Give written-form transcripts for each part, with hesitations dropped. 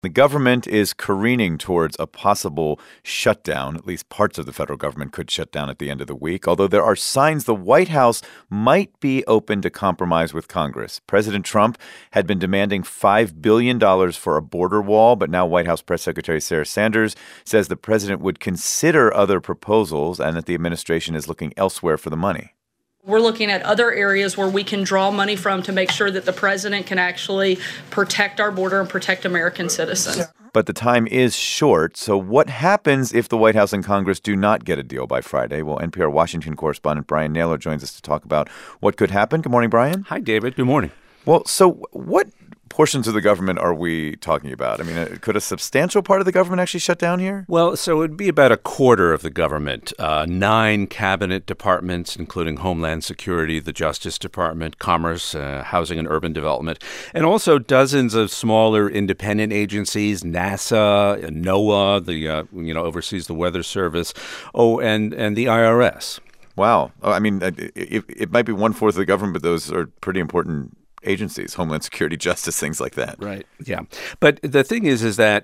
The government is careening towards a possible shutdown. At least parts of the federal government could shut down at the end of the week, although there are signs the White House might be open to compromise with Congress. President Trump had been demanding $5 billion for a border wall, but now White House Press Secretary Sarah Sanders says the president would consider other proposals and that the administration is looking elsewhere for the money. We're looking at other areas where we can draw money from to make sure that the president can actually protect our border and protect American citizens. But the time is short, so what happens if the White House and Congress do not get a deal by Friday? Well, NPR Washington correspondent Brian Naylor joins us to talk about what could happen. Good morning, Brian. Hi, David. Good morning. Well, so what portions of the government are we talking about? I mean, could a substantial part of the government actually shut down here? Well, so it would be about a quarter of the government, 9 cabinet departments, including Homeland Security, the Justice Department, Commerce, Housing and Urban Development, and also dozens of smaller independent agencies, NASA, NOAA, the oversees the Weather Service, and the IRS. Wow. I mean, it might be 1/4 of the government, but those are pretty important agencies, Homeland Security, Justice, things like that. Right. Yeah. But the thing is that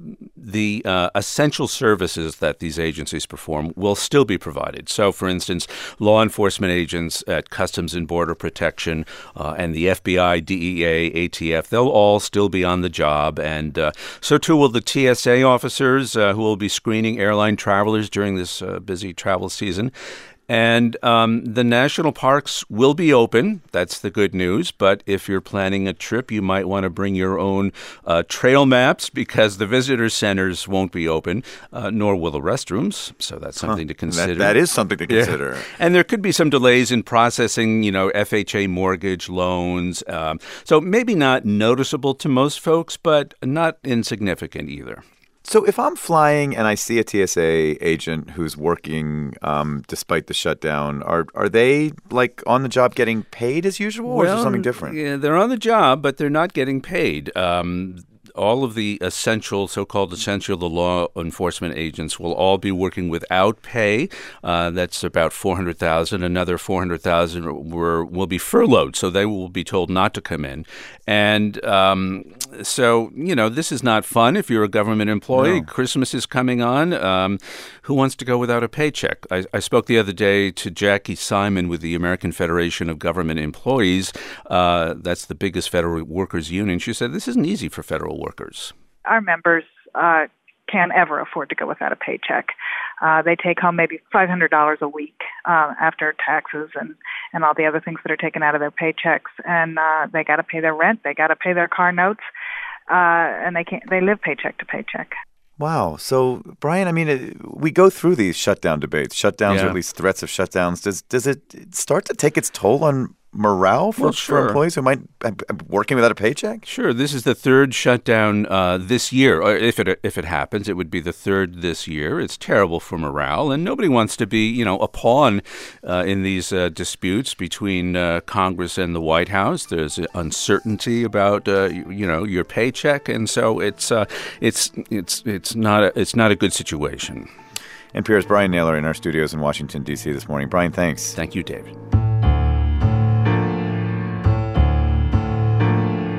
the essential services that these agencies perform will still be provided. So, for instance, law enforcement agents at Customs and Border Protection and the FBI, DEA, ATF, they'll all still be on the job. And so, too, will the TSA officers who will be screening airline travelers during this busy travel season. And the national parks will be open. That's the good news. But if you're planning a trip, you might want to bring your own trail maps because the visitor centers won't be open, nor will the restrooms. So that's something to consider. That is something to consider. Yeah. And there could be some delays in processing, FHA mortgage loans. So maybe not noticeable to most folks, but not insignificant either. So if I'm flying and I see a TSA agent who's working despite the shutdown, are they like on the job getting paid as usual, or is there something different? Yeah, they're on the job, but they're not getting paid. All of the so-called essential, the law enforcement agents will all be working without pay. That's about 400,000. Another 400,000 will be furloughed, so they will be told not to come in. And so, this is not fun if you're a government employee. No. Christmas is coming on. Who wants to go without a paycheck? I spoke the other day to Jackie Simon with the American Federation of Government Employees. That's the biggest federal workers union. She said this isn't easy for federal workers. Our members can't ever afford to go without a paycheck. They take home maybe $500 a week after taxes and all the other things that are taken out of their paychecks. And they got to pay their rent. They got to pay their car notes. And they live paycheck to paycheck. Wow. So, Brian, I mean, we go through these shutdown debates, shutdowns, or at least threats of shutdowns. Does it start to take its toll on morale for employees who might be working without a paycheck? Sure. This is the third shutdown this year. Or if it happens, it would be the third this year. It's terrible for morale, and nobody wants to be, a pawn in these disputes between Congress and the White House. There's uncertainty about, your paycheck, and so it's not a good situation. NPR's Brian Naylor in our studios in Washington, D.C. this morning. Brian, thanks. Thank you, David.